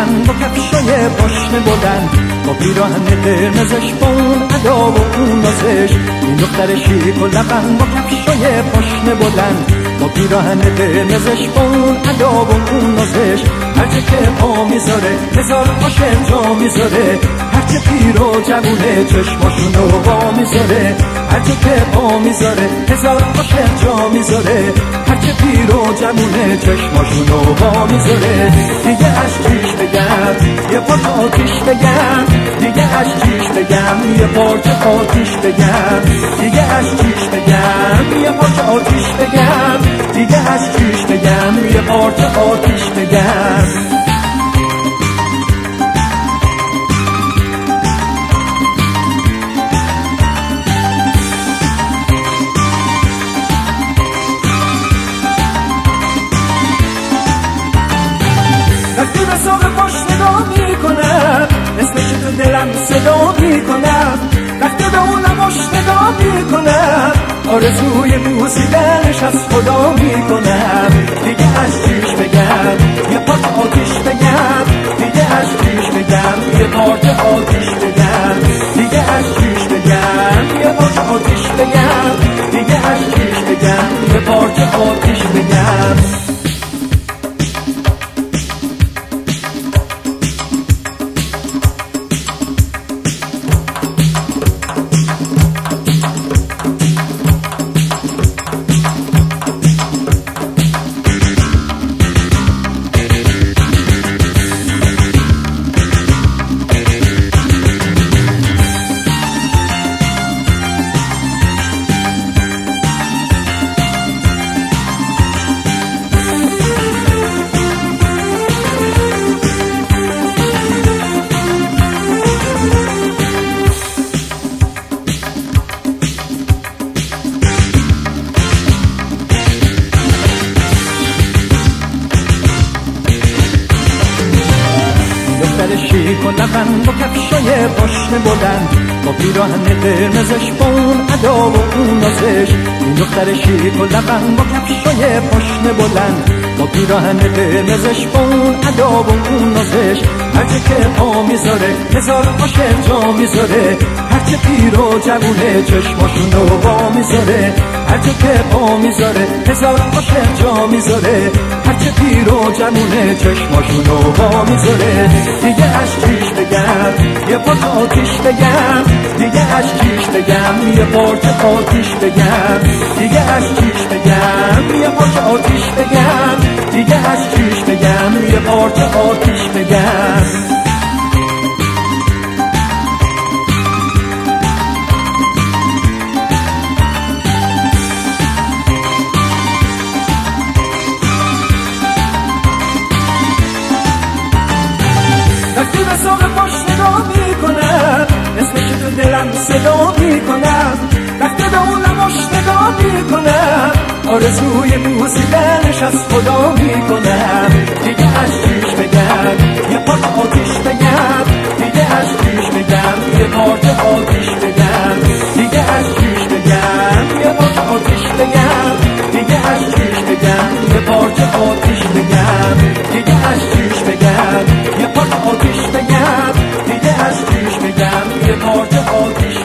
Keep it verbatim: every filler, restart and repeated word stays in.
لبن با کفشای پاشنه بلند، با پیراهن قرمزش با اون ادا و اون نازش. این دختر شیک و لبن با کفشای پاشنه بلند، با پیراهن قرمزش با اون ادا و اون نازش. هرچه که پا میذاره هزار عاشق جا میذاره، هرچه پیر و جوونه چشماشونو وا میذاره. هرچه که پا میذاره هزار عاشق جا میذاره، هرچه پیر و جوونه چشماشونو وا میذاره. دیگه از چیش بگم یه پارچه آتیش بگم، دیگه از چیش بگم یه پارچه آتیش بگم، دیگه از چیش بگم یه پارچه آتیش بگم، دیگه از چیش بگم یه پارچه آتیش بگم. وقتی به ساق پاش نگاه میکنم اسمش تو دلم صدا میکنم، وقتی به اون لباش نگاه میکنم آرزوی بوسیدنش از خدا میکنم. دیگه از چیش بگم یه پارچه آتیش بگم، دیگه از چیش بگم یه پارچه آتیش بگم، دیگه از چیش بگم یه پارچه آتیش بگم، دیگه از چیش بگم یه پارچه آتیش بگم. شیک و لبن با کفشای پاشنه بلند، با پیراهن قرمزش با اون ادا و اون نازش. این دختر شیک و لبن با کفشای پاشنه بلند، با پیراهن قرمزش با اون ادا و اون نازش. هرچه که پا میذاره هزار عاشق جا میذاره، هرچه پیر و جوونه چشماشونو وا میذاره. هرچه که پا میذاره هزار عاشق جا میذاره، هرچه پیر و جوونه چشماشونو وا میذاره. دیگه از چیش بگم یه پارچه آتیش بگم، دیگه از چیش بگم یه پارچه آتیش بگم، دیگه از چیش بگم یه پارچه آتیش بگم، دیگه از چیش بگم یه پارچه آتیش بگم. وقتی به ساق پاش نگاه میکنم اسمش تو دلم صدا میکنم، وقتی به اون لباش نگاه میکنم آرزوی بوسیدنش از خدا میکنم. دیگه از چیش بگم یه پارچه آتیش بگم، دیگه از چیش بگم یه پارچه آتیش بگم، دیگه از چیش بگم یه پارچه آتیش بگم، دیگه از چیش بگم یه پارچه آتیش بگم، دیگه از چیش بگم یه پارچه آتیش بگم، دیگه از چیش بگم یه پارچه آتیش